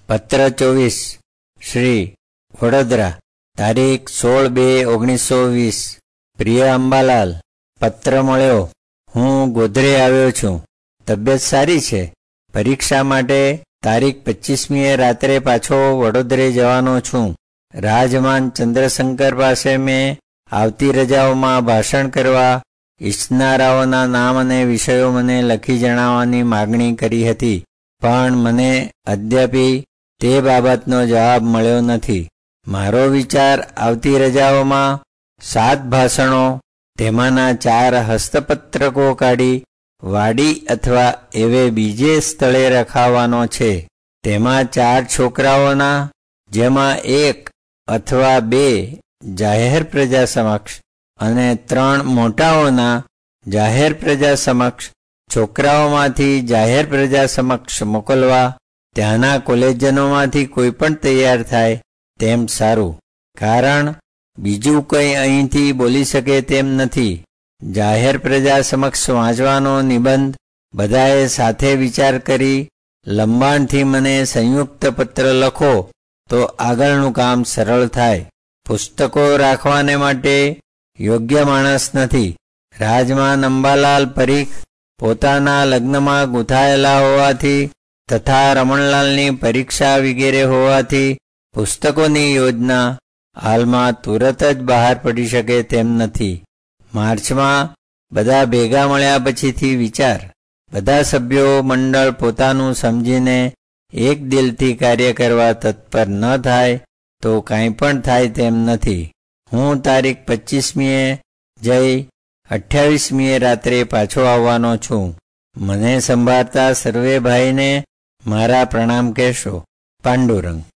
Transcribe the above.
પત્ર 24 શ્રી વડોદરા તારીખ 16/2/1920 પ્રિય અંબાલાલ, પત્ર મળ્યો. હું ગોધરે આવ્યો છું. તબિયત સારી છે. પરીક્ષા માટે તારીખ 25મીએ રાત્રે પાછો વડોદરે જવાનો છું. રાજમાન ચંદ્રશંકર પાસે મેં આવતી રજાઓમાં ભાષણ કરવા ઈચ્છનારાઓના નામ અને વિષયો મને લખી જણાવવાની માગણી કરી હતી, પણ મને અદ્યાપી તે બાબતનો જવાબ મળ્યો નથી. મારો વિચાર આવતી રજાઓમાં 7 ભાષણો, તેમાંના 4 હસ્તપત્રકો કાઢી વાડી અથવા એવે બીજે સ્થળે રખાવવાનો છે. તેમાં 4 છોકરાઓના, જેમાં 1 અથવા 2 જાહેર પ્રજા સમક્ષ અને 3 મોટાઓના જાહેર પ્રજા સમક્ષ. છોકરાઓમાંથી જાહેર પ્રજા સમક્ષ મોકલવા ત્યાંના કોલેજનોમાંથી કોઈ પણ તૈયાર થાય તેમ સારું, કારણ બીજું કંઈ અહીંથી બોલી શકે તેમ નથી. જાહેર પ્રજા સમક્ષ વાંચવાનો નિબંધ બધાએ સાથે વિચાર કરી લંબાણથી મને સંયુક્ત પત્ર લખો તો આગળનું કામ સરળ થાય. પુસ્તકો રાખવાને માટે યોગ્ય માણસ નથી. રાજમાન અંબાલાલ પરીખ પોતાના લગ્નમાં ગૂંથાયેલા હોવાથી તથા રમણલાલની પરીક્ષા વગેરે હોવાથી પુસ્તકોની યોજના હાલમાં તુરત જ બહાર પડી શકે તેમ નથી. માર્ચમાં બધા ભેગા મળ્યા પછીથી વિચાર. બધા સભ્યો મંડળ પોતાનું સમજીને એક દિલથી કાર્ય કરવા તત્પર ન થાય તો કાંઈ પણ થાય તેમ નથી. હું તારીખ 25મીએ જઈ 28મીએ રાત્રે પાછો આવવાનો છું. મને સંભાળતા સર્વે ભાઈને મારા પ્રણામ કહેશો. પાંડુરંગ.